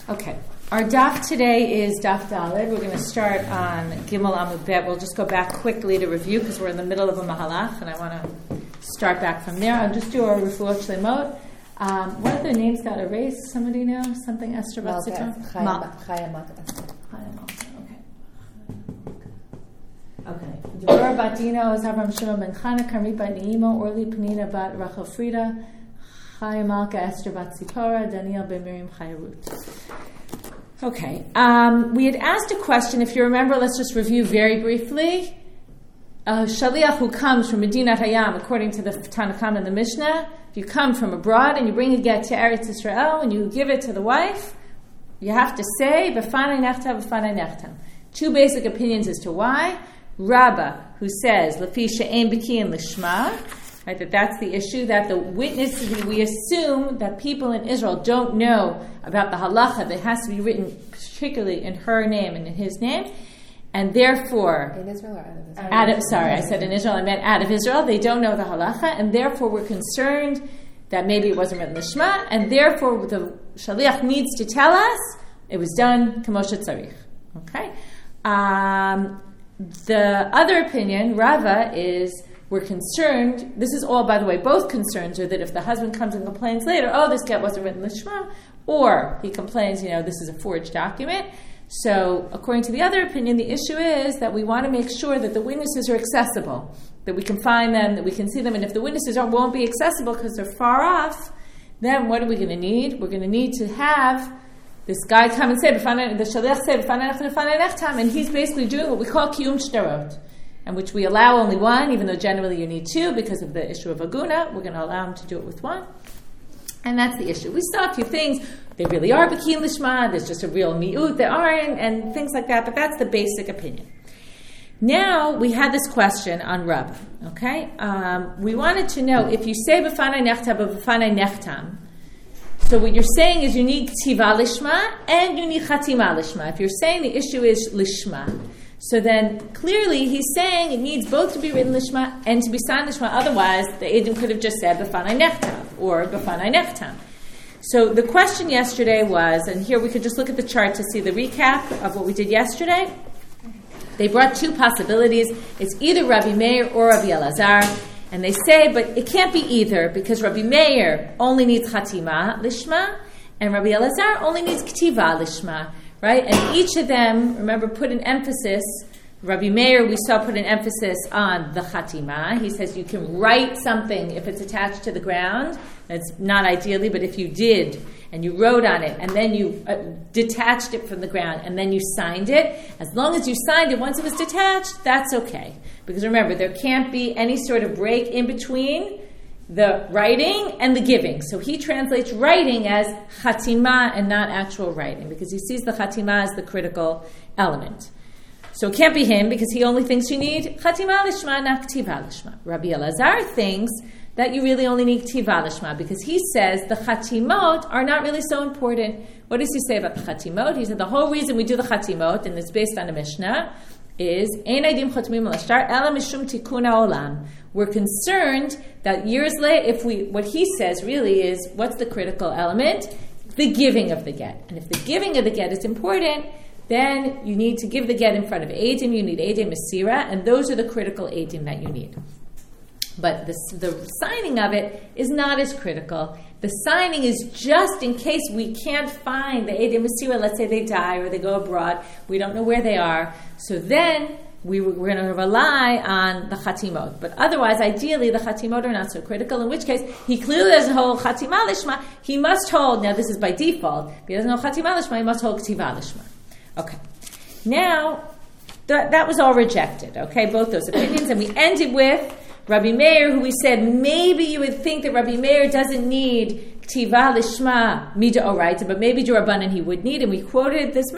Okay, our daf today is daf Daled. We're going to start on Gimel Amud Bet. We'll just go back quickly to review because we're in the middle of a mahalach, and I want to start back from there. I'll just do our refuah shlemot. What other names got erased? Somebody know? Something Esther Batzikon? Chaya Malka. Okay. Deborah bat Dino is Avram Shimon ben Chana, Karmit bat Neimo, Orly Penina bat Rachel Frida, Chaya Malka, Esther bat Zipporah, Daniel ben Miriam Chayarut. Okay. We had asked a question. If you remember, let's just review very briefly. Shaliach who comes from Medinat Hayam, according to the Tanakh and the Mishnah, if you come from abroad and you bring a get to Eretz Yisrael and you give it to the wife, you have to say, B'fanai nechtam, b'fanai nechtam. Two basic opinions as to why. Rabbah, who says, Lefi she'en b'kiyin l'shma, right, that's the issue, that the witnesses, we assume that people in Israel don't know about the halacha that has to be written particularly in her name and in his name, and therefore... In Israel or out of Israel? I said in Israel, I meant out of Israel. They don't know the halacha, and therefore we're concerned that maybe it wasn't written l'shma, and therefore the shaliach needs to tell us it was done k'mo shetzarich. Okay? The other opinion, Rava, is we're concerned, this is all, by the way, both concerns are that if the husband comes and complains later, this get wasn't written l'shma, or he complains, this is a forged document. So, according to the other opinion, the issue is that we want to make sure that the witnesses are accessible, that we can find them, that we can see them, and if the witnesses won't be accessible because they're far off, then what are we going to need? We're going to need to have this guy come and say, the shaliach say, and he's basically doing what we call kiyum shtarot, and which we allow only one, even though generally you need two because of the issue of aguna. We're going to allow him to do it with one. And that's the issue. We saw a few things. They really are b'kiyin l'shma. There's just a real mi'ut. They aren't, and things like that. But that's the basic opinion. Now, we had this question on Rabbah. Okay? We wanted to know, if you say b'fanai nechtam, but b'fanai nechtam, so what you're saying is you need ktiva lishma and you need chatima lishma. If you're saying the issue is lishma, so then clearly he's saying it needs both to be written lishma and to be signed lishma. Otherwise, the Eidim could have just said b'fanai nechtam or b'fanai nechtam. So the question yesterday was, and here we could just look at the chart to see the recap of what we did yesterday. They brought two possibilities. It's either Rabbi Meir or Rabbi Elazar. And they say, but it can't be either, because Rabbi Meir only needs chatima lishma, and Rabbi Elazar only needs ktiva lishma, right? And each of them, remember, put an emphasis. Rabbi Meir, we saw, put an emphasis on the chatima. He says you can write something if it's attached to the ground. That's not ideally, but if you did, and you wrote on it, and then you detached it from the ground, and then you signed it, as long as you signed it once it was detached, that's okay. Because remember, there can't be any sort of break in between the writing and the giving. So he translates writing as chatima and not actual writing, because he sees the chatima as the critical element. So it can't be him, because he only thinks you need chatima lishma, not ktiva lishma. Rabbi Elazar thinks that you really only need ktiva lishma, because he says the chatimot are not really so important. What does he say about the chatimot? He said the whole reason we do the chatimot, and it's based on a Mishnah, is ein eidim chotmim al ashtar ela mishum tikkun haolam. We're concerned that years later, what he says really is, what's the critical element? The giving of the get. And if the giving of the get is important, then you need to give the get in front of eidim. You need eidim mesira, and those are the critical eidim that you need. But the signing of it is not as critical. The signing is just in case we can't find the eidim mesira. Let's say they die or they go abroad. We don't know where they are. So then we're going to rely on the chatimot. But otherwise, ideally, the chatimot are not so critical, in which case, he clearly doesn't hold chatima lishma. He must hold, now this is by default, if he doesn't hold chatima lishma, he must hold ktiva lishma. Okay. Now, that was all rejected, okay, both those opinions. And we ended with Rabbi Meir, who we said maybe you would think that Rabbi Meir doesn't need ktiva lishma mida oraita, but maybe d'Rabbanan he would need. And we quoted this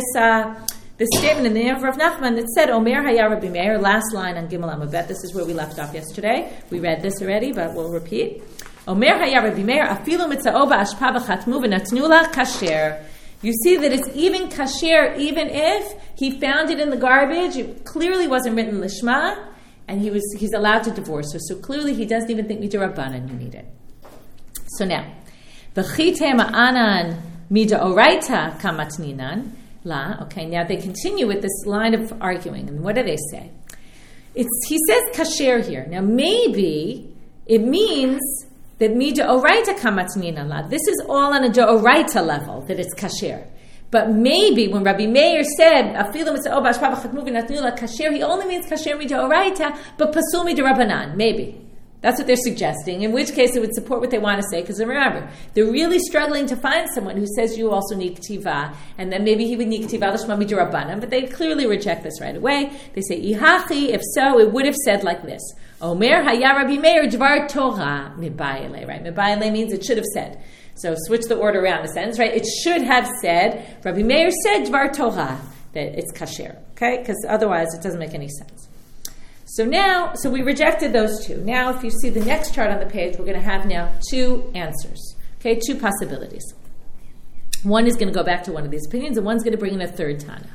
statement in the name of Rav Nachman that said, Omer haya Rabbi Meir, last line on Gimel Amud Bet. This is where we left off yesterday. We read this already, but we'll repeat. Omer haya Rabbi Meir, afilu mitza'o ba'ashpa v'chatmu v'natnu la kasher. You see that it's even kasher, even if he found it in the garbage. It clearly wasn't written lishma, and he's allowed to divorce her. So clearly he doesn't even think d'Rabbanan you need it. So now, v'chite ma'anan Mida oraita kamatninan. La. Okay, now they continue with this line of arguing. And what do they say? He says kasher here. Now maybe it means that mi deoraita kamatninan la. This is all on a deoraita level, that it's kasher. But maybe when Rabbi Meir said, kasher, he only means kasher mi deoraita, but pasul mi derabanan. Maybe. That's what they're suggesting, in which case it would support what they want to say, because remember, they're really struggling to find someone who says you also need ktiva, and then maybe he would need ktiva l'shma mid'Rabbanan, but they clearly reject this right away. They say, ihachi, if so, it would have said like this, Omer haya Rabbi Meir dvar Torah mibayele, right? Mibayele means it should have said. So switch the order around in a sense, right? It should have said, Rabbi Meir said dvar Torah, that it's kasher, okay? Because otherwise it doesn't make any sense. So we rejected those two. Now, if you see the next chart on the page, we're going to have now two answers. Okay, two possibilities. One is going to go back to one of these opinions, and one's going to bring in a third Tana.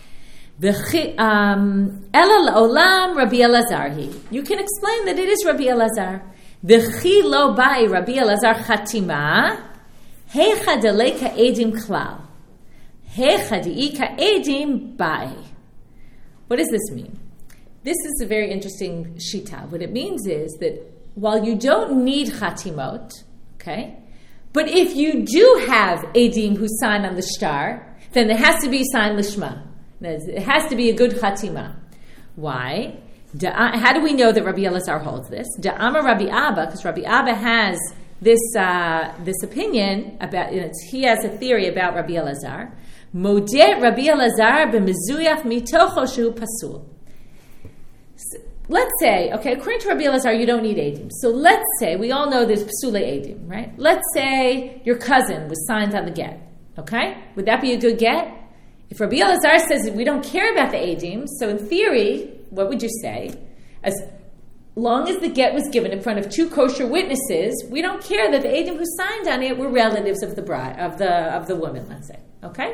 Ela la'olam Rabbi Elazar. You can explain that it is Rabbi Elazar. V'chi lo bai Rabbi Elazar chatima hecha deleka edim klal hecha deika edim bai. What does this mean? This is a very interesting shita. What it means is that while you don't need chatimot, okay, but if you do have edim who sign on the shtar, then there has to be signed lishma. It has to be a good chatima. Why? How do we know that Rabbi Elazar holds this? Da'ama Rabbi Abba, because Rabbi Abba has this opinion about, he has a theory about Rabbi Elazar. Modeh Rabbi Elazar b'mezuyach mitocho shehu pasul. Let's say, okay, according to Rabbi Elazar, you don't need edim. So let's say, we all know there's psule edim, right? Let's say your cousin was signed on the get, okay? Would that be a good get? If Rabbi Elazar says we don't care about the edim, so in theory, what would you say? As long as the get was given in front of two kosher witnesses, we don't care that the edim who signed on it were relatives of the bride, of the woman, let's say, okay?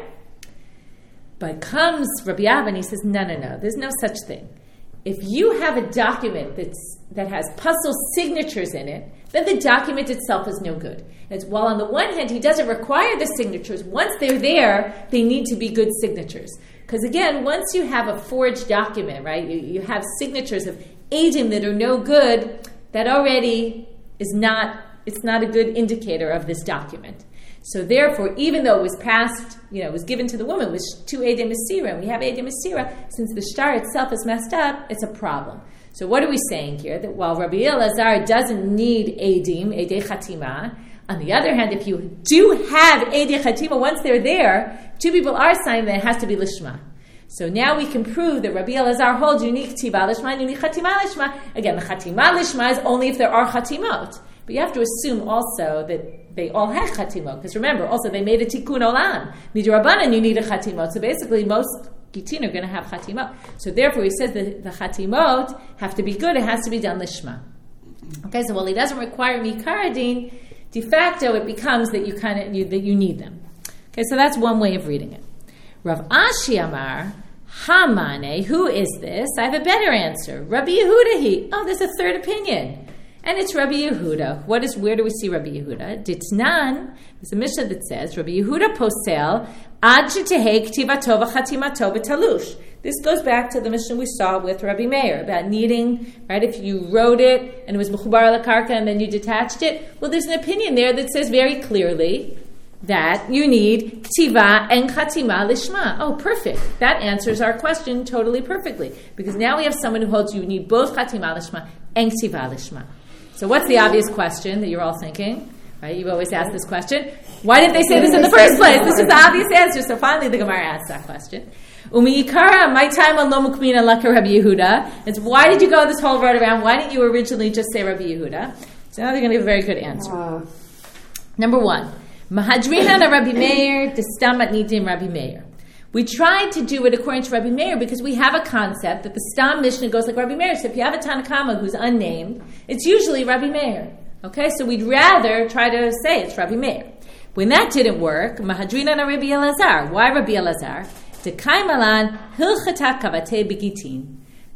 But comes Rabbi Abba and he says, no, there's no such thing. If you have a document that has puzzle signatures in it, then the document itself is no good. And while on the one hand, he doesn't require the signatures, once they're there, they need to be good signatures. Because again, once you have a forged document, right, you have signatures of edim that are no good, that already is not a good indicator of this document. So therefore, even though it was passed, it was given to the woman with two edim mesira, and we have edim mesira, since the shtar itself is messed up, it's a problem. So what are we saying here? That while Rabbi Elazar doesn't need edim, edei chatima, on the other hand, if you do have edei chatima, once they're there, two people are signing, then it has to be lishma. So now we can prove that Rabbi Elazar holds unique tiva lishma and unique chatima lishma. Again, the chatima lishma is only if there are chatimot. But you have to assume also that they all had chatimot, because remember, also they made a tikkun olam. Midrabanan, you need a chatimot. So basically, most gitin are going to have chatimot. So therefore, he says that the chatimot have to be good. It has to be done lishma. Okay, so while he doesn't require mikaradin, de facto it becomes that you need them. Okay, so that's one way of reading it. Rav Ashi Amar Hamane, who is this? I have a better answer. Rabbi Yehuda. Oh, there's a third opinion. And it's Rabbi Yehuda. Where do we see Rabbi Yehuda? Ditnan, there's a Mishnah that says, Rabbi Yehuda posel, ad shetehei ktivato v'chatimato b'talush. This goes back to the Mishnah we saw with Rabbi Meir, about needing, right, if you wrote it, and it was mechubar ala karka, and then you detached it. Well, there's an opinion there that says very clearly that you need ktiva and chatima lishma. Oh, perfect. That answers our question totally perfectly. Because now we have someone who holds you need both chatima lishma and ktiva lishma. So what's the obvious question that you're all thinking? Right? You've always asked this question. Why didn't they say this in the first place? This is the obvious answer. So finally the Gemara asks that question. Umiyikara, my time on lo mukmina laka Rabbi Yehuda. It's why did you go this whole road around? Why didn't you originally just say Rabbi Yehuda? So now they're going to give a very good answer. Number one, Mahadrina na Rabbi Meir, destamat nidim Rabbi Meir. We tried to do it according to Rabbi Meir because we have a concept that the Stam Mishnah goes like Rabbi Meir. So if you have a Tanakama who's unnamed, it's usually Rabbi Meir. Okay, so we'd rather try to say it's Rabbi Meir. When that didn't work, Mahadrina na Rabbi Elazar. Why Rabbi Elazar? Tekaimalan hilchata kavate begitin.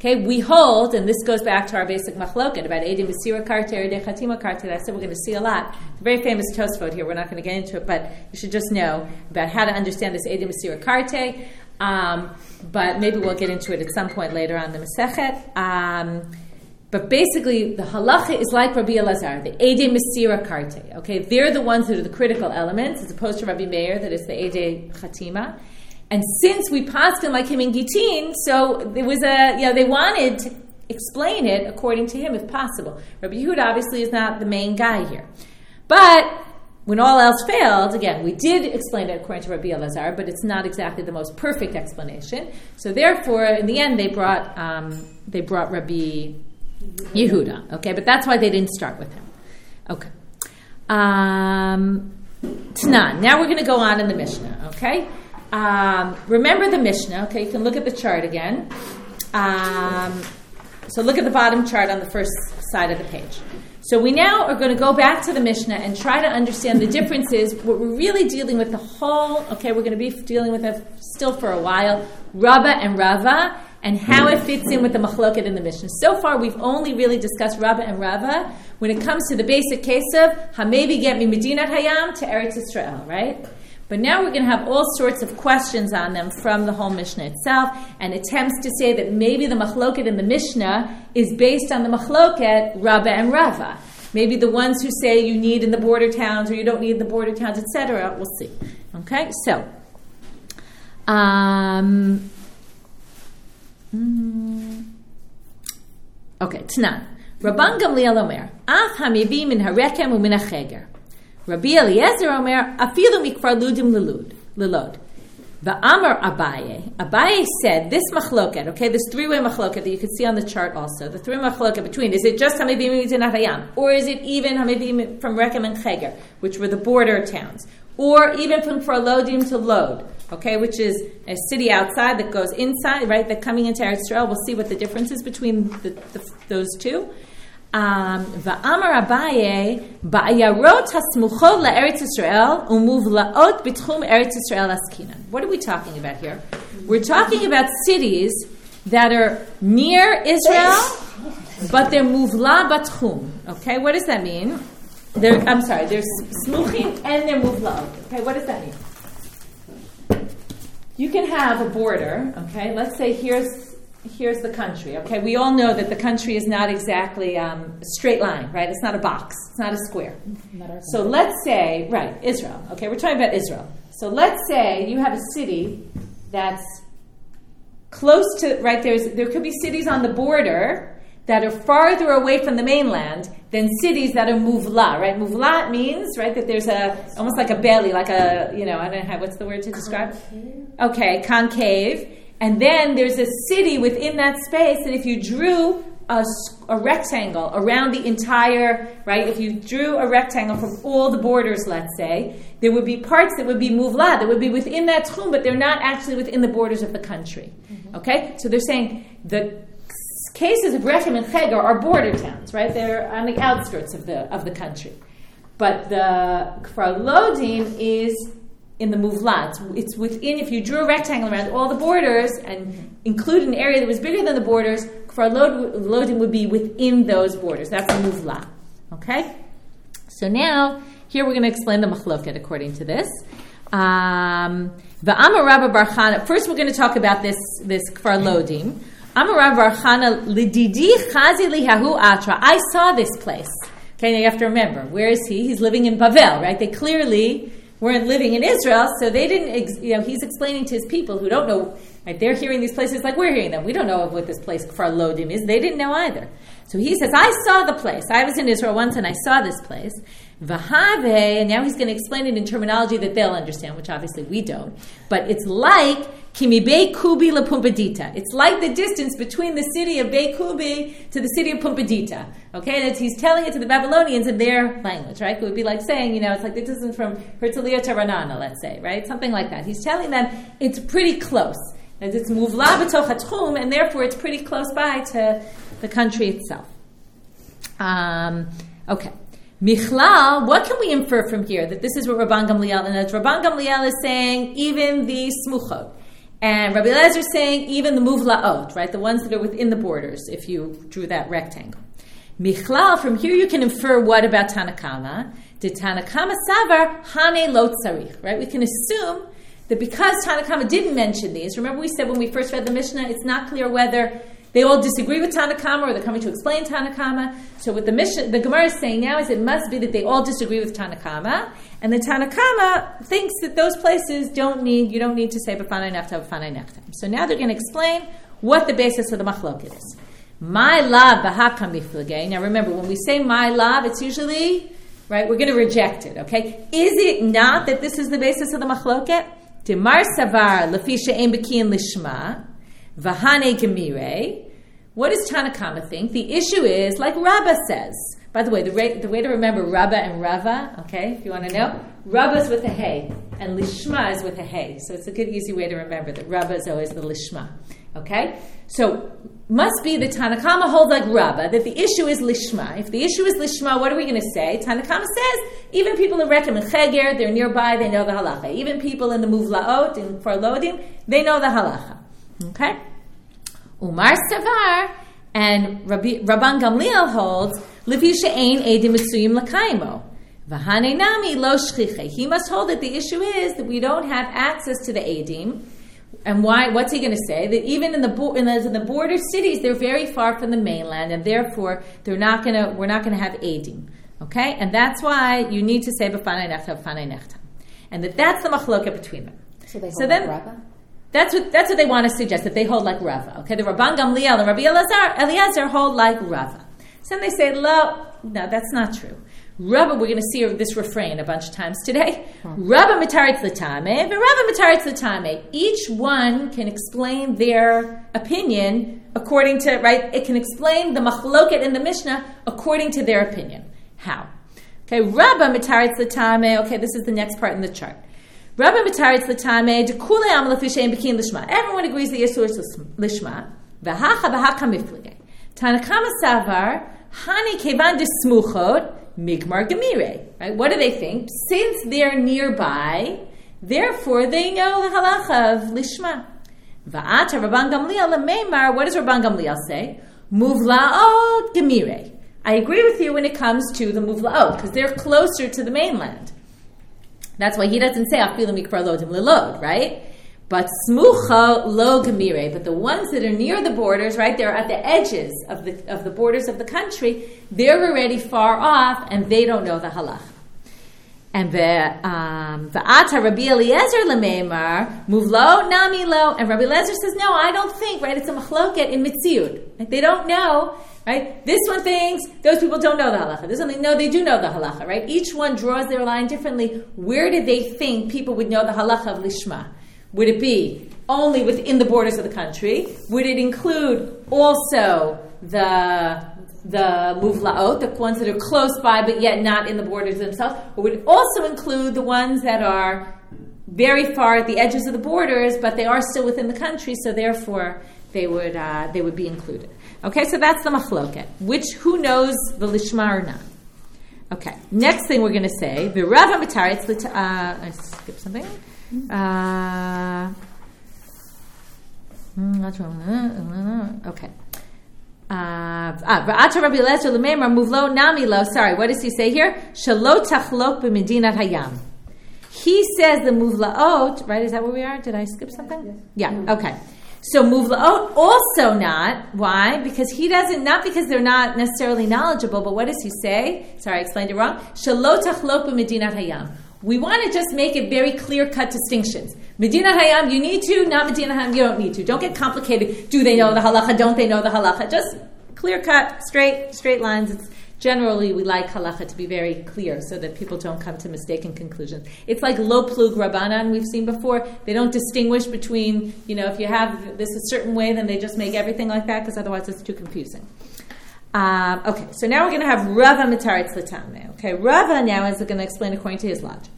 Okay, we hold, and this goes back to our basic machloket about Edim Mesira Karte or Edim Chatima Karte that I said we're going to see a lot. It's a very famous Tosfot here. We're not going to get into it, but you should just know about how to understand this Edim Mesira Karte. But maybe we'll get into it at some point later on in the Masechet. But basically, the halacha is like Rabbi Elazar, the Edim Mesira Karte. Okay, they're the ones that are the critical elements, as opposed to Rabbi Meir, that is the Edim Chatima. And since we passed him like him in Gittin, so there was they wanted to explain it according to him if possible. Rabbi Yehuda obviously is not the main guy here. But when all else failed, again, we did explain it according to Rabbi Elazar, but it's not exactly the most perfect explanation. So therefore, in the end, they brought Rabbi Yehuda. Okay, but that's why they didn't start with him. Okay. Tanan. Now we're going to go on in the Mishnah, okay? Remember the Mishnah, okay? You can look at the chart again. So look at the bottom chart on the first side of the page. So we now are going to go back to the Mishnah and try to understand the differences. What we're really dealing with the whole, okay, we're going to be dealing with it still for a while, Rabba and Rava, and how it fits in with the machloket in the Mishnah. So far, we've only really discussed Rabba and Rava when it comes to the basic case of Hamevi get mi Medinat Hayam to Eretz Yisrael, right? But now we're going to have all sorts of questions on them from the whole Mishnah itself, and attempts to say that maybe the machloket in the Mishnah is based on the machloket Rabba and Rava. Maybe the ones who say you need in the border towns or you don't need in the border towns, etc. We'll see. Okay, so okay, Tanan. Rabban Gamliel Omer, Af hamivi min harekem u'min hacheger. Rabbi Eliezer Omer, afilu mikfar ludim lelod. Va'amar Abaye said, this machloket, okay, this three-way machloket that you can see on the chart also, the three machloket between, is it just Hamevim Medinat Hayam, or is it even Hamevim from Rekem and Cheger, which were the border towns, or even from Kfar Lodim to Lod, okay, which is a city outside that goes inside, right, that coming into Eretz Yisrael, we'll see what the difference is between those two. Va'amar Abaye ba'ayarot hasmuchot la'eretz Yisrael umuvlaot b'tchum Eretz Yisrael askinan. What are we talking about here? We're talking about cities that are near Israel, but they're muvla b'tchum. Okay, what does that mean? They're smuchim and they're muvlaot. Okay, what does that mean? You can have a border. Okay, let's say here's the country, okay? We all know that the country is not exactly a straight line, right? It's not a box. It's not a square. So let's say, right, Israel, okay? We're talking about Israel. So let's say you have a city that's close to, right, there could be cities on the border that are farther away from the mainland than cities that are muvla, right? Muvla means, right, that there's almost like a belly, like a, I don't know, what's the word to describe? Okay, concave. And then there's a city within that space that if you drew a rectangle around the entire, right, if you drew a rectangle from all the borders, let's say, there would be parts that would be muvla, that would be within that tchum, but they're not actually within the borders of the country. Mm-hmm. Okay? So they're saying the cases of Rechem and Cheger are border towns, right? They're on the outskirts of the country. But the Kfar Lodim is in the muvla. It's within, if you drew a rectangle around all the borders and included an area that was bigger than the borders, Kfar Lodim would be within those borders. That's a muvla. Okay? So now, here we're going to explain the machloket according to this. V'amar Rabba bar Chana. First we're going to talk about this Kfar Lodim. Amar Rabba bar Chana, lididi chazi lihahu atra. I saw this place. Okay, now you have to remember, where is he? He's living in Bavel, right? They clearly weren't living in Israel, so they didn't, he's explaining to his people who don't know, right? They're hearing these places like we're hearing them. We don't know what this place Kfar Lodim is. They didn't know either. So he says, I saw the place. I was in Israel once and I saw this place. V'have, and now he's going to explain it in terminology that they'll understand, which obviously we don't. But it's like Kimi Bei Kubi La Pumbedita. It's like the distance between the city of Bei Kubi to the city of Pumbedita. Okay, and he's telling it to the Babylonians in their language, right? It would be like saying, it's like the distance from Herzliya to Ranana, let's say, right? Something like that. He's telling them it's pretty close. As it's muvla b'toch hatchum, and therefore it's pretty close by to the country itself. Okay. Michlal, what can we infer from here? That this is what Rabban Gamliel, and as Rabban Gamliel is saying, even the smuchot, And Rabbi Eliezer is saying even the muvla'ot, right? The ones that are within the borders, if you drew that rectangle. Michlal, from here you can infer what about Tanakama? The Tanakama savar hane lo tzarich, right? We can assume that because Tanakama didn't mention these, remember we said when we first read the Mishnah, it's not clear whether they all disagree with Tanakama or they're coming to explain Tanakama. So what the Gemara is saying now is it must be that they all disagree with Tanakama, and the Tanakama thinks that those places you don't need to say b'fanai nechtam, b'fanai nechtam. So now they're going to explain what the basis of the machloket is. My lav b'hakam miflagei. Now remember, when we say my lav, it's usually, right, we're going to reject it, okay? Is it not that this is the basis of the machloket? Demar savar lefi she'en b'kiyin lishma, v'hane gemire. What does Tanakama think? The issue is, like Rabbah says. By the way, the way to remember Rabbah and Rava, okay, if you want to know, Rabbah is with a hey, and Lishma is with a hey. So it's a good, easy way to remember that Rabbah is always the Lishma. Okay? So, must be that Tanakama holds like Rabbah, that the issue is Lishma. If the issue is Lishma, what are we going to say? Tanakama says, even people in Rekem and Cheger, they're nearby, they know the halacha. Even people in the Muvlaot, in Farlodim, they know the halacha. Okay? Umar Savar, and Rabban Gamliel holds, Levi she'ein edim mitzuyim l'kaimo. V'hanei nami lo shchiche. He must hold that the issue is that we don't have access to the edim. And why? What's he going to say? That even in the border cities, they're very far from the mainland, and therefore we're not going to have edim. Okay, and that's why you need to say b'fanei nechtam, and that's the machloket between them. So they hold like Rava? That's what they want to suggest, that they hold like Rava. Okay, the Rabban Gamliel and Rabbi Eliezer hold like Rava. So then they say, no, that's not true. Rava, we're going to see this refrain a bunch of times today. Rava mitaritz l'tameh, but Rava mitaritz l'tameh. Each one can explain their opinion according to, right? It can explain the machloket in the Mishnah according to their opinion. How? Okay, Rava mitaritz l'tameh. Okay, this is the next part in the chart. Rabbi Mitaritz l'tameh dekule am lefishein b'kin lishma. Everyone agrees the issue is lishma. V'hacha v'haka mifligay. Tanakama savar hani kevan desmuchot migmar gemire. Right? What do they think? Since they're nearby, therefore they know the halacha of lishma. Va'ata Rabban Gamliel lemeimar. What does Rabban Gamliel say? Muvlaot gemire. I agree with you when it comes to the muvlaot because they're closer to the mainland. That's why he doesn't say afilu mikra lodim lelod, right? But smucha lo gemire. But the ones that are near the borders, right? They're at the edges of the borders of the country. They're already far off, and they don't know the halacha. And the ata Rabbi Eliezer lemeimar muvlo nami lo. And Rabbi Eliezer says, no, I don't think. Right? It's a machloket in mitziut. Like, they don't know. Right? This one thinks those people don't know the halacha. This one thinks, no, they do know the halacha, right? Each one draws their line differently. Where did they think people would know the halacha of lishma? Would it be only within the borders of the country? Would it include also the muvlaot, the ones that are close by but yet not in the borders themselves? Or would it also include the ones that are very far at the edges of the borders, but they are still within the country, so therefore they would be included? Okay, so that's the machloket. Who knows the lishma or not? Okay, next thing we're going to say, the Rava mitaritz I skipped something. Okay. V'ata Rabbi Eliezer l'meimar muvlo nami lo. Sorry, what does he say here? Shelo tachlok b'medinat hayam. He says the muvlaot, right? Is that where we are? Did I skip something? Yes. Yeah, okay. So muvlaot also not. Why? Because he doesn't, not because they're not necessarily knowledgeable, but what does he say? Sorry, I explained it wrong. Shelo tachlok b'medinat hayam. We want to just make it very clear-cut distinctions. Medina Hayam, you need to. Not Medina Hayam, you don't need to. Don't get complicated. Do they know the halacha? Don't they know the halacha? Just clear-cut, straight lines. It's generally, we like halacha to be very clear so that people don't come to mistaken conclusions. It's like lo plug rabbanan we've seen before. They don't distinguish between, if you have this a certain way, then they just make everything like that because otherwise it's too confusing. Okay, so now we're going to have Rava mitaritz l'tameh. Okay, Rava now is going to explain according to his logic.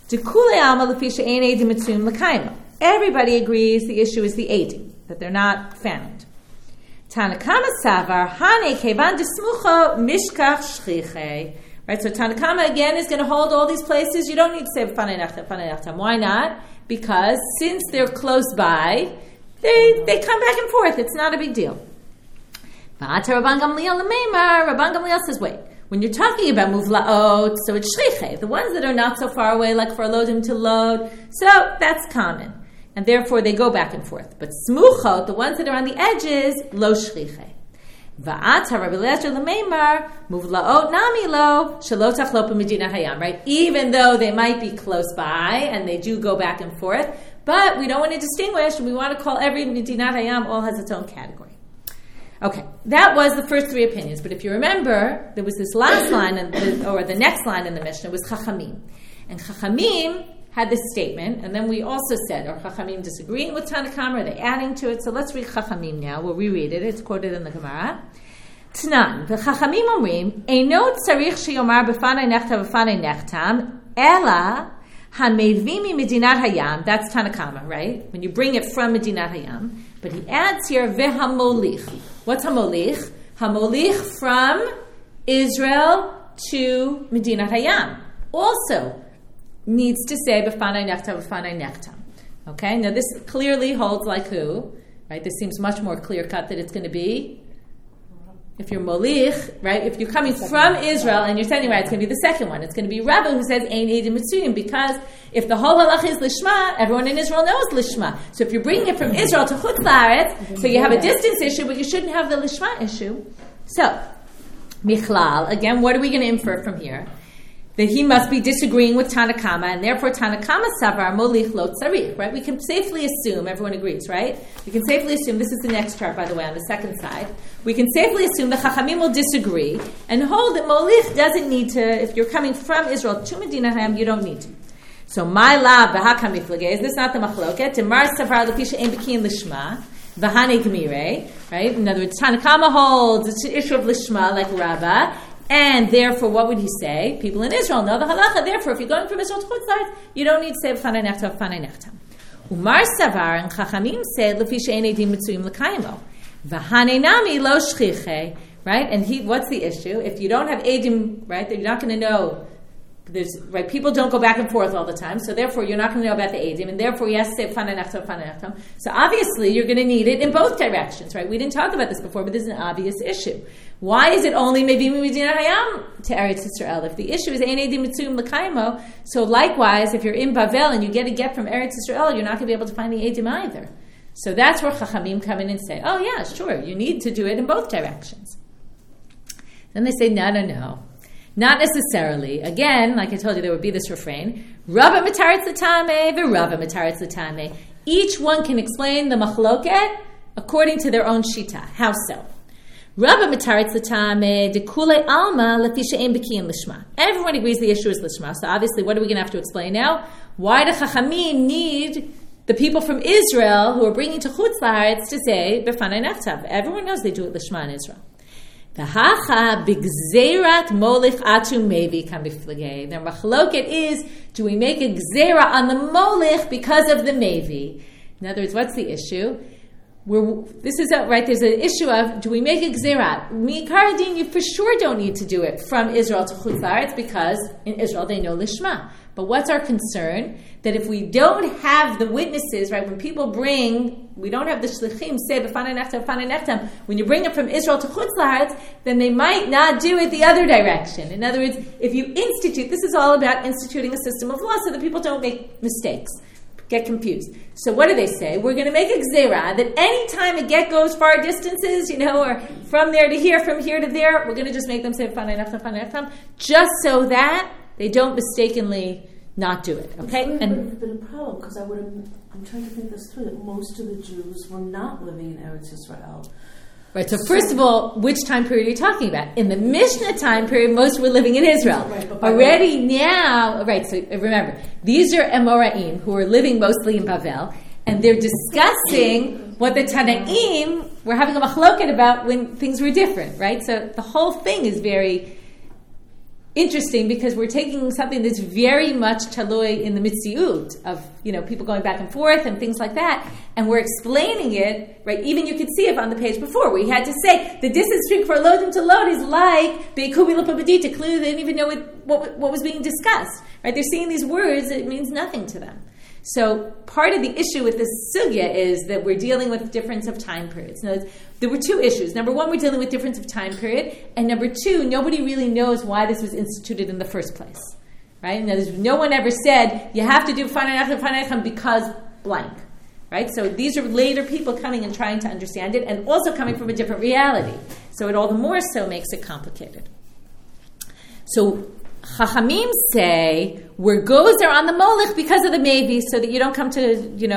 Everybody agrees the issue is the edim, that they're not found. Tanakama savar hane kevan desmucho mishkach shchiche. Right, so Tanakama again is going to hold all these places. You don't need to say b'fanei nechtam. Why not? because since they're close by, they come back and forth. It's not a big deal. Rabban Gamliel says, wait, when you're talking about muvlaot, so it's shriche, the ones that are not so far away, like for lodim to load, so that's common. And therefore they go back and forth. But smuchot, the ones that are on the edges, lo shriche. Right? Even though they might be close by and they do go back and forth, but we don't want to distinguish, we want to call every Medinat Hayam all has its own category. Okay, that was the first three opinions. But if you remember, there was this last line, or the next line in the Mishnah was Chachamim. And Chachamim had this statement, and then we also said, are Chachamim disagreeing with Tanakama? Are they adding to it? So let's read Chachamim now. We'll reread it. It's quoted in the Gemara. Tnan, v'Chachamim omrim, Eino tzarich sheyomar b'fanei nechtam b'fanei nechtam, ela hamevimi Medinat Hayam. That's Tanakama, right? When you bring it from Medinat Hayam. But he adds here, v'hamolich. What's hamolich? Hamolich from Israel to Medinat Hayam. Also needs to say b'fanei nechtam b'fanei nechtam. Okay, now this clearly holds like who? Right? This seems much more clear cut that it's going to be if you're molich, right? If you're coming from Israel and you're telling right, it's going to be the second one. It's going to be Rabbi who says ein edim mitzuyim, because if the whole halacha is lishma, everyone in Israel knows lishma. So if you're bringing it from Israel to Chutz La'aretz, so you have a distance issue, but you shouldn't have the lishma issue. So Michlal, again, what are we going to infer from here? That he must be disagreeing with Tanakama, and therefore Tanakama savar molich lo tzarich, right? We can safely assume, everyone agrees, right? We can safely assume, this is the next chart, by the way, on the second side. We can safely assume the Chachamim will disagree and hold that molich doesn't need to, if you're coming from Israel to Medinat Hayam, you don't need to. So, my lab v'hakam miflageh, is this not the machloket? Temar savar lepisha ein b'kiin lishma, v'hanei gmirei, right? In other words, Tanakama holds, it's an issue of lishma, like Rabbah, and therefore, what would he say? People in Israel know the halacha. Therefore, if you're going from Israel to Chutz La'aretz, you don't need to say b'fanei nechtam, b'fanei nechtam. Umar savar, and Chachamim said, lefi she'ein edim mitzuyim l'kayimo. V'hanei nami lo shchiche. Right? And what's the issue? If you don't have edim, right, then you're not going to know. Right, people don't go back and forth all the time, so therefore you're not going to know about the edim, and therefore you have to say b'fanei nechtam, b'fanei nechtam. So obviously you're going to need it in both directions, right? We didn't talk about this before, but this is an obvious issue. Why is it only maybe Medinat Hayam to Eretz Yisrael? If the issue is ein edim mitzuyim l'kaymo, so likewise, if you're in Bavel and you get a get from Eretz Yisrael, you're not going to be able to find the edim either. So that's where Chachamim come in and say, oh yeah, sure, you need to do it in both directions. Then they say, no. Not necessarily. Again, like I told you, there would be this refrain, Rabba mitaretz l'tameh, v'Rabba mitaretz l'tameh. Each one can explain the machloket according to their own shita. How so? Rabba mitaretz l'tameh, dekule alma lefi she'ein b'kiin lishma. Everyone agrees the issue is lishma. So obviously, what are we going to have to explain now? Why do Chachamim need the people from Israel who are bringing to Chutz La'aretz to say b'fanei nechtam? Everyone knows they do it lishma in Israel. V'hacha b'gzeirat molich atu mevi kan b'flagei. Their machloket is, do we make a gzeira on the molich because of the mevi? In other words, what's the issue? There's an issue of, do we make a gzeira? Mi'ikar din, you for sure don't need to do it from Israel to Chutz La'aretz because in Israel they know lishma. But what's our concern? That if we don't have the witnesses, right, when people bring, we don't have the shlichim say b'fanei nechtam, b'fanei nechtam, when you bring it from Israel to Chutz La'aretz, then they might not do it the other direction. In other words, if you institute, this is all about instituting a system of law so that people don't make mistakes, get confused. So what do they say? We're going to make a gzeira that any time a get goes far distances, or from there to here, from here to there, we're going to just make them say b'fanei nechtam, b'fanei nechtam, just so that they don't mistakenly not do it. Okay? It's been a problem because I'm trying to think this through, that most of the Jews were not living in Eretz Yisrael. Right, so first of all, which time period are you talking about? In the Mishnah time period, most were living in Israel. Right, already now, right, so remember, these are Amoraim who are living mostly in Bavel, and they're discussing what the Tanaim were having a machloket about when things were different, right? So the whole thing is very interesting because we're taking something that's very much taloi in the mitziut of, people going back and forth and things like that, and we're explaining it, right? Even you could see it on the page before, where you had to say the distance between for lodim to load is like beikubi l'pabadita. Clearly, they didn't even know what was being discussed, right? They're seeing these words; it means nothing to them. So part of the issue with this sugya is that we're dealing with difference of time periods. Now, there were two issues. Number one, we're dealing with difference of time period. And number two, nobody really knows why this was instituted in the first place. Right? Now, no one ever said, you have to do Fanei because blank. Right? So these are later people coming and trying to understand it, and also coming from a different reality. So it all the more so makes it complicated. So Chachamim say we're gozer on the molech because of the mevi, so that you don't come to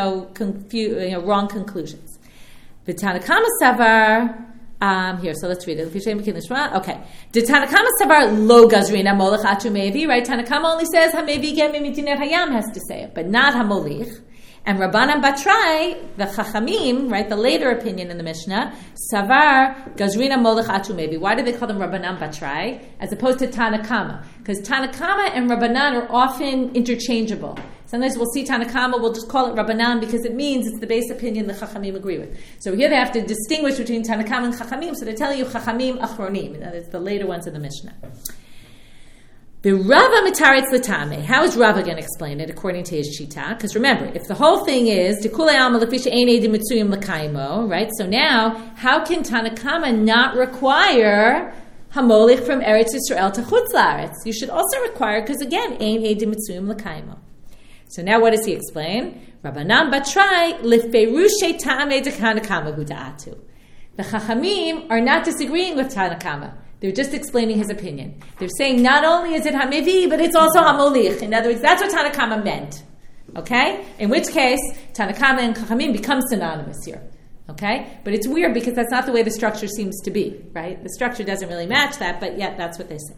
wrong conclusions. The Tanakama savar here. So let's read it. Okay. The Tanakama savar lo gazrina molech atu mevi. Right? Tanakama only says hamevi get mimidinet hayam has to say it, but not hamolich. And Rabbanan Batrai, the Chachamim, right, the later opinion in the Mishnah, Savar, Gazrina Molech Atu Mevi. Why do they call them Rabbanan Batrai as opposed to Tanakama? Because Tanakama and Rabbanan are often interchangeable. Sometimes we'll see Tanakama, we'll just call it Rabbanan because it means it's the base opinion the Chachamim agree with. So here they have to distinguish between Tanakama and Chachamim, so they're telling you Chachamim Achronim. That's the later ones in the Mishnah. The Rava mitaretz l'tamei. How is Rava going to explain it according to his shita? Because remember, if the whole thing is dekulei alma lefisha ein edim mitzuyim l'kaimo, right? So now, how can Tanakama not require hamolich from Eretz Yisrael to Chutz La'aretz? You should also require, because again, ein edim mitzuyim l'kaimo. So now, what does he explain? Rabbanan batrai leferushe tamei dekanakama huda'atu. The Chachamim are not disagreeing with Tanakama. They're just explaining his opinion. They're saying not only is it hamevi, but it's also hamolich. In other words, that's what Tanakama meant. Okay? In which case, Tanakama and Chachamim become synonymous here. Okay? But it's weird because that's not the way the structure seems to be, right? The structure doesn't really match that, but yet that's what they say.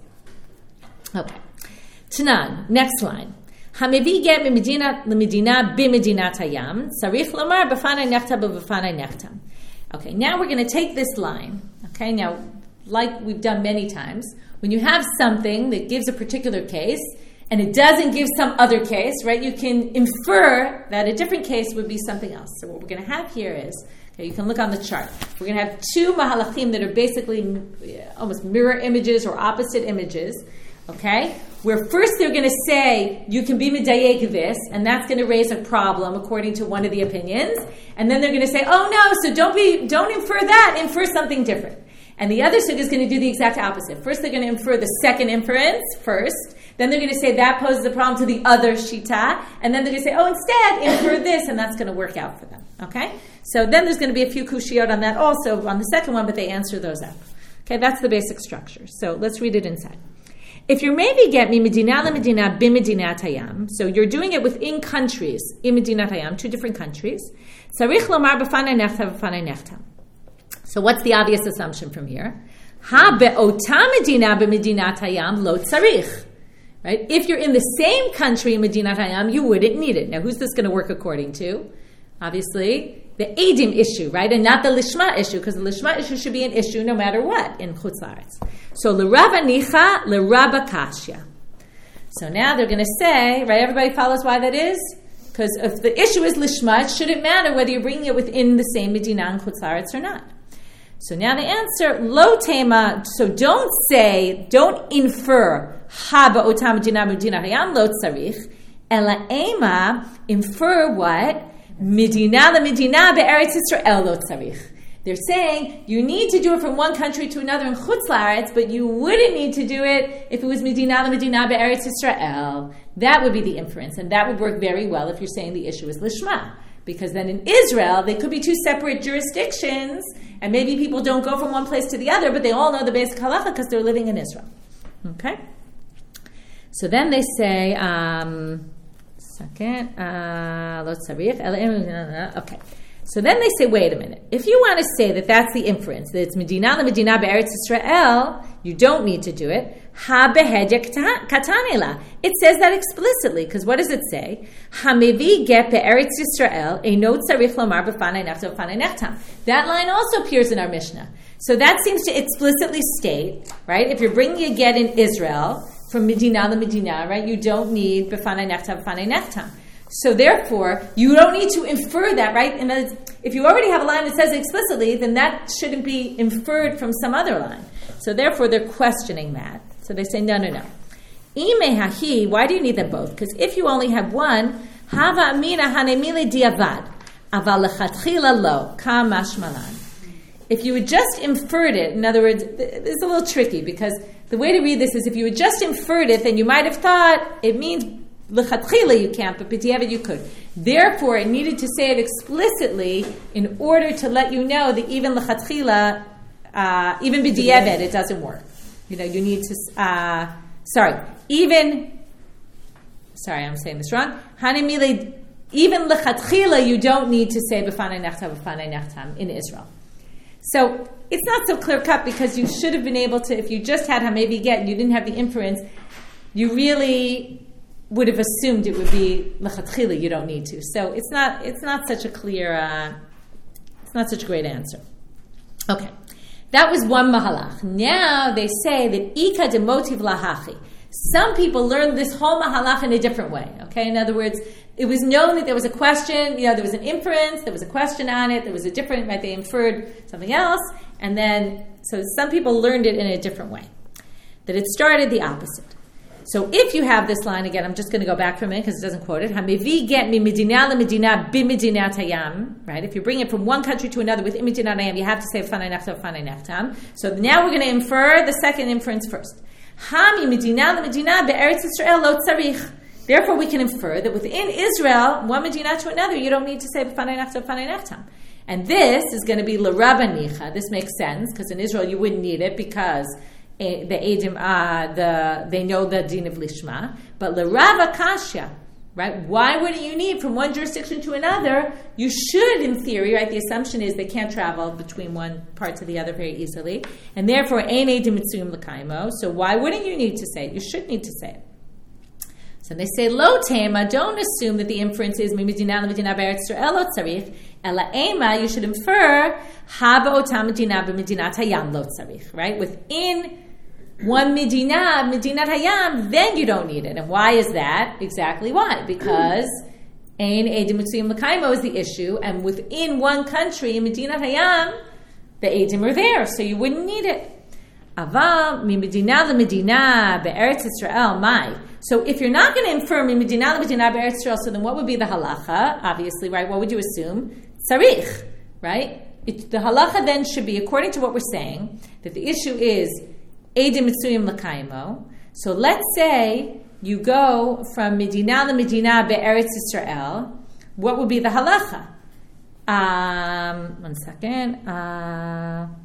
Okay. Tanan, next line. Hamevi get medina lemedina bimedinat hayam, sarich lomar b'fanai nechtam b'fanai nechtam. Okay, now we're going to take this line. Okay, now, like we've done many times, when you have something that gives a particular case and it doesn't give some other case, right, you can infer that a different case would be something else. So what we're going to have here is, okay, you can look on the chart. We're going to have two mahalachim that are basically almost mirror images or opposite images, okay, where first they're going to say you can be medayek this, and that's going to raise a problem according to one of the opinions, and then they're going to say, oh no, so don't infer that, infer something different. And the other sugya is going to do the exact opposite. First, they're going to infer the second inference first. Then they're going to say that poses a problem to the other shita. And then they're going to say, oh, instead, infer this, and that's going to work out for them. Okay? So then there's going to be a few kushiyot on that also, on the second one, but they answer those up. Okay, that's the basic structure. So let's read it inside. If you're maybe get me medina la medina bimedinat hayam, so you're doing it within countries, in medinat hayam, two different countries, sarich lomar b'fanai nechtam b'fanai nechtam. So what's the obvious assumption from here? Ha be'ota medina b'medinat hayam lo tzarich. Right? If you're in the same country in Medinat Hayam, you wouldn't need it. Now, who's this going to work according to? Obviously, the Eidim issue, right? And not the Lishma issue, because the Lishma issue should be an issue no matter what in Chutz La'aretz. So, l'Rava nicha, l'Rabba kashya. So now they're going to say, right, everybody follows why that is? Because if the issue is Lishma, it shouldn't matter whether you're bringing it within the same Medina in Chutz La'aretz or not. So now the answer, lo tema, so don't infer, ha ba'ota medina medina hayam lo tzarich, ela ema, infer what? Medina la medina be'eretz Yisrael lo tzarich. They're saying you need to do it from one country to another in Chutz La'aretz, but you wouldn't need to do it if it was Medina la medina be'eretz Yisrael. That would be the inference, and that would work very well if you're saying the issue is Lishma. Because then in Israel, they could be two separate jurisdictions, and maybe people don't go from one place to the other, but they all know the basic halacha because they're living in Israel. Okay? So then they say, okay. So then they say, wait a minute. If you want to say that that's the inference, that it's Medina la Medina be'eretz Yisrael, you don't need to do it. Ha behedya katanela. It says that explicitly, because what does it say? Hamevi get be'eretz Yisrael eino tzarich lomar b'fanei nechtam b'fanei nechtam. That line also appears in our Mishnah. So that seems to explicitly state, right? If you're bringing a get in Israel from Medina la Medina, right? You don't need b'fanei nechtam b'fanei nechtam. So therefore, you don't need to infer that, right? And if you already have a line that says it explicitly, then that shouldn't be inferred from some other line. So therefore, they're questioning that. So they say, no. Ime hahi, why do you need them both? Because if you only have one, Hava amina hanemile diavad, aval lechatchila lo, kamash malan. If you had just inferred it, in other words, it's a little tricky because the way to read this is if you had just inferred it, then you might have thought it means lechatchila you can't, but b'diavad you could. Therefore, it needed to say it explicitly in order to let you know that even lechatchila, even b'diavad, it doesn't work. You need to, I'm saying this wrong. Even lechatchila, you don't need to say b'fanei nechtam in Israel. So it's not so clear cut because you should have been able to, if you just had hamevi get and you didn't have the inference, you really would have assumed it would be lechatchila. You don't need to. So it's not such a clear, it's not such a great answer. Okay, that was one mahalach. Now they say that ika de motiv lahachi. Some people learn this whole mahalach in a different way. Okay, in other words, it was known that there was a question, there was an inference, there was a question on it, there was a different, they inferred something else, and then, so some people learned it in a different way. That it started the opposite. So if you have this line, again, I'm just going to go back for a minute because it doesn't quote it, Hamevi get mi medina lemedina b'medinat hayam, right? If you bring it from one country to another within medinat hayam, you have to say fanei nechtam. So now we're going to infer the second inference first. Hami medina lemedina be'eretz Yisrael lo tzarich. Therefore, we can infer that within Israel, one Medina to another, you don't need to say b'fanei nechtam. And this is going to be l'Rabba nicha. This makes sense because in Israel you wouldn't need it because the Edim, they know the din of lishma. But l'Rabba kasha, right? Why wouldn't you need from one jurisdiction to another? You should, in theory, right? The assumption is they can't travel between one part to the other very easily, and therefore ein Edim mitzuyim l'kaimo. So why wouldn't you need to say it? You should need to say it. So they say, lo tema, don't assume that the inference is medina l'medina be'eretz Yisrael lo tzarich, ela ema, you should infer haba otam medina b'medinat hayam lo tzarich, right? Within one medinat hayam, then you don't need it. And why is that? Exactly why? Because ein edim mitzuyim l'kaimo is the issue, and within one country, in medinat hayam, the edim are there, so you wouldn't need it. Aval mi medina l'medina be'eretz Yisrael mai. So if you're not going to infer mi medina l'medina be'eretz Yisrael, so then what would be the halacha? Obviously, right? What would you assume? Tzarich, right? The halacha then should be, according to what we're saying, that the issue is edim mitzuyim l'kaimo. So let's say you go from medina l'medina be'eretz Yisrael. What would be the halacha? One second.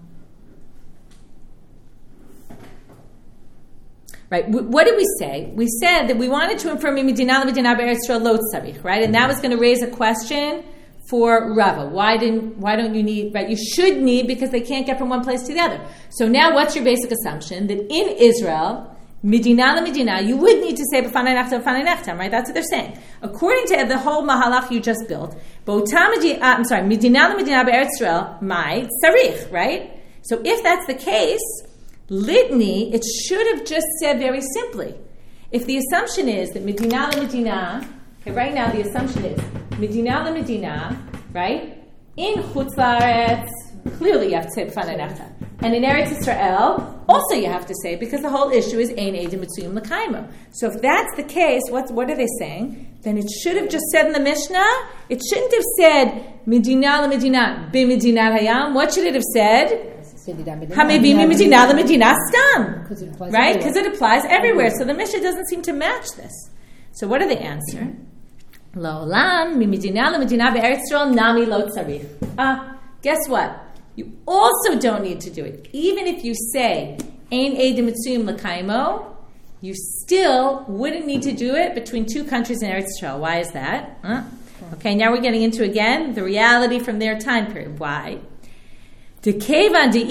Right, what did we say? We said that we wanted to infer medina l'medina be'eretz Yisrael lo tzarich, right? And that was going to raise a question for Rava. Why don't you need, right? You should need because they can't get from one place to the other. So now what's your basic assumption? That in Israel, medina l'medina, you would need to say b'fanei nechtam, right? That's what they're saying. According to the whole mahalach you just built, medina l'medina be'eretz Yisrael, mai tzarich, right? So if that's the case, Litni, it should have just said very simply. If the assumption is that Medina l'Medina, okay, right now the assumption is Medina l'Medina, right? In Chutz La'aretz, clearly you have to say B'fanei nechtam. And in Eretz Yisrael, also you have to say, because the whole issue is Ein Edim Mitzuyim L'Kaimo. So if that's the case, what are they saying? Then it should have just said in the Mishnah, it shouldn't have said Medina l'Medina b'Medinat Hayam. What should it have said? Hamevi mi medina l'medina stam, right? Because it applies everywhere. So the Mishnah doesn't seem to match this. So what do they answer? La'olam mi medina l'medina be'eretz Yisrael nami lo tzarich. Guess what? You also don't need to do it. Even if you say ein edim mitzuyim l'kaimo, you still wouldn't need to do it between two countries in Eretz Yisrael. Why is that? Okay, now we're getting into again the reality from their time period. Why? Since there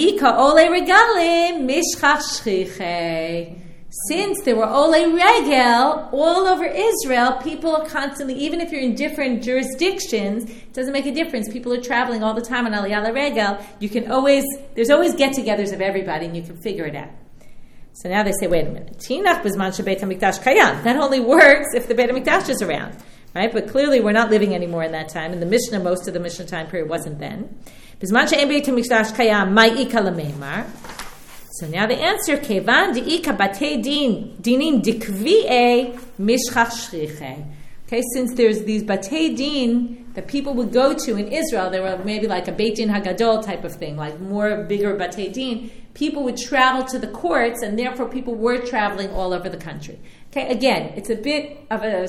were olei regel all over Israel, people are constantly, even if you're in different jurisdictions, it doesn't make a difference. People are traveling all the time on aliyah regel. There's always get-togethers of everybody, and you can figure it out. So now they say, wait a minute. That only works if the Beit HaMikdash is around, right? But clearly we're not living anymore in that time. In the Mishnah, most of the Mishnah time period wasn't then. So now the answer, Kevan diika batei dinim dikvi'e mishchach shriche. Okay, since there's these Batei Din that people would go to in Israel, there were maybe like a Beit Din Hagadol type of thing, like more bigger Batei Din. People would travel to the courts, and therefore people were traveling all over the country. Okay, again, it's a bit of a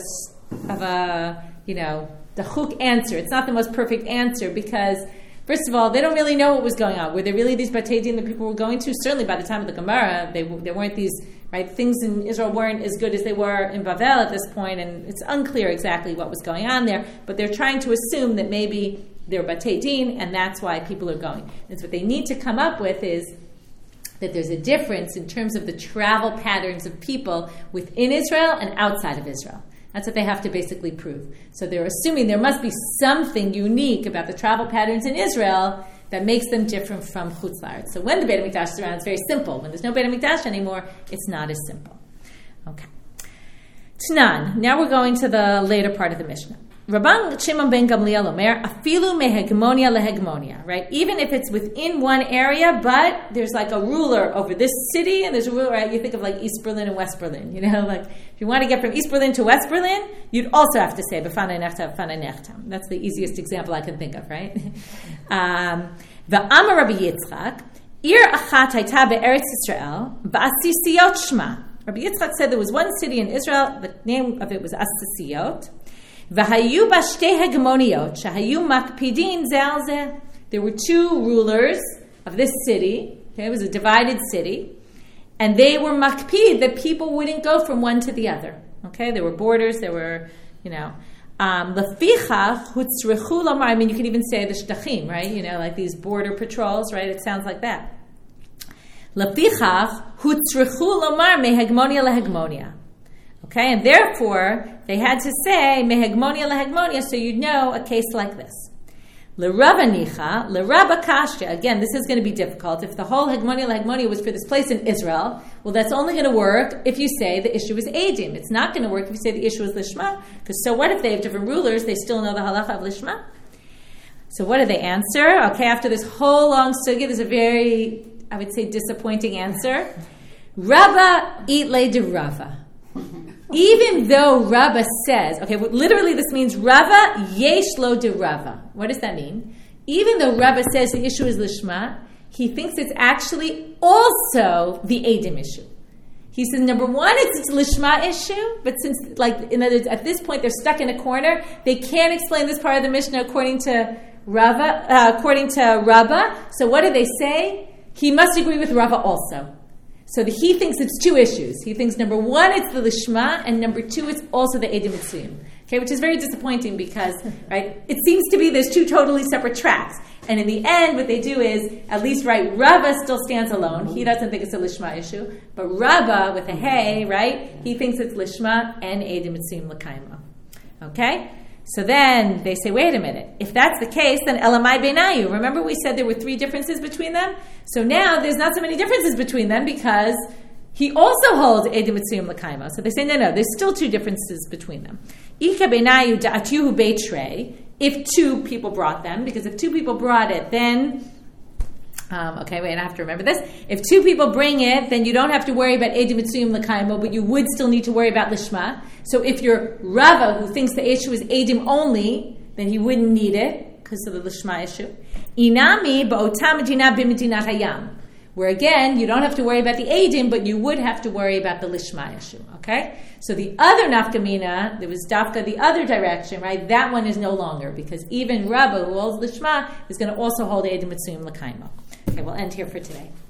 the chuk answer. It's not the most perfect answer because, first of all, they don't really know what was going on. Were there really these Batei Din that people were going to? Certainly by the time of the Gemara, there weren't these, right? Things in Israel weren't as good as they were in Bavel at this point, and it's unclear exactly what was going on there, but they're trying to assume that maybe they're Batei Din, and that's why people are going. And so what they need to come up with is that there's a difference in terms of the travel patterns of people within Israel and outside of Israel. That's what they have to basically prove. So they're assuming there must be something unique about the travel patterns in Israel that makes them different from Chutz La'aretz. So when the Beit HaMikdash is around, it's very simple. When there's no Beit HaMikdash anymore, it's not as simple. Okay. Tanan. Now we're going to the later part of the Mishnah. Rabban Shimon ben Gamliel Omer, afilu mehegemonia lehegemonia, right? Even if it's within one area, but there's like a ruler over this city, and there's a ruler, right? You think of like East Berlin and West Berlin, like if you want to get from East Berlin to West Berlin, you'd also have to say b'fanei nechtam, b'fanei nechtam. That's the easiest example I can think of, right? The Amar Rabbi Yitzchak, Ir achat hayta be'eretz Yisrael, ba'asisiyot shma. Rabbi Yitzchak said there was one city in Israel, the name of it was Asisiyot. V'hayu b'shtei hegemoniot shahayu makpidin ze al ze. There were two rulers of this city. Okay, it was a divided city, and they were makpid that people wouldn't go from one to the other. Okay, there were borders. There were, lefichach hutzrechu lamar. I mean, you could even say the shtachim, right? Like these border patrols, right? It sounds like that. Lefichach hutzrechu lamar mehegemonia lehegmonia. Okay, and therefore they had to say mehegmonia lehegmonia, so you'd know a case like this. L'Rava nicha, l'Rabba kashya. Again, this is going to be difficult. If the whole hegmonia lehegmonia was for this place in Israel, well, that's only going to work if you say the issue is edim. It's not going to work if you say the issue is lishma. Because so what if they have different rulers? They still know the halacha of lishma. So what do they answer? Okay, after this whole long sugya, there's a very, I would say, disappointing answer. Rabba itle de Rava. Even though Rava says, okay, literally this means Rava yesh lo de Rava. What does that mean? Even though Rava says the issue is lishma, he thinks it's actually also the edim issue. He says, number one, it's a lishma issue, but since, in other words, at this point they're stuck in a corner, they can't explain this part of the Mishnah according to Rava. So what do they say? He must agree with Rava also. So he thinks it's two issues. He thinks number one, it's the lishma, and number two, it's also the edim mitzuyim. Okay, which is very disappointing because, right, it seems to be there's two totally separate tracks. And in the end, what they do is, at least, right, Rava still stands alone. He doesn't think it's a lishma issue. But Rava, with a hey, right, he thinks it's lishma and edim mitzuyim l'kaima. Okay? So then they say, wait a minute. If that's the case, then elamai beinayu. Remember we said there were three differences between them? So now there's not so many differences between them because he also holds edim mitzuyim l'kaima. So they say, no, there's still two differences between them. Ika beinayu da'atyuhu beitrei. If two people brought them, because if two people brought it, then... I have to remember this. If two people bring it, then you don't have to worry about edim mitzuyim l'kaimo, but you would still need to worry about lishma. So if you're Rava, who thinks the issue is edim only, then he wouldn't need it because of the lishma issue. Inami ba'otam medina b'medinat hayam, where again you don't have to worry about the edim, but you would have to worry about the lishma issue. Okay, so the other nafkamina, there was dafka the other direction, right? That one is no longer because even Rava, who holds lishma, is going to also hold edim mitzuyim l'kaimo. Okay, we'll end here for today.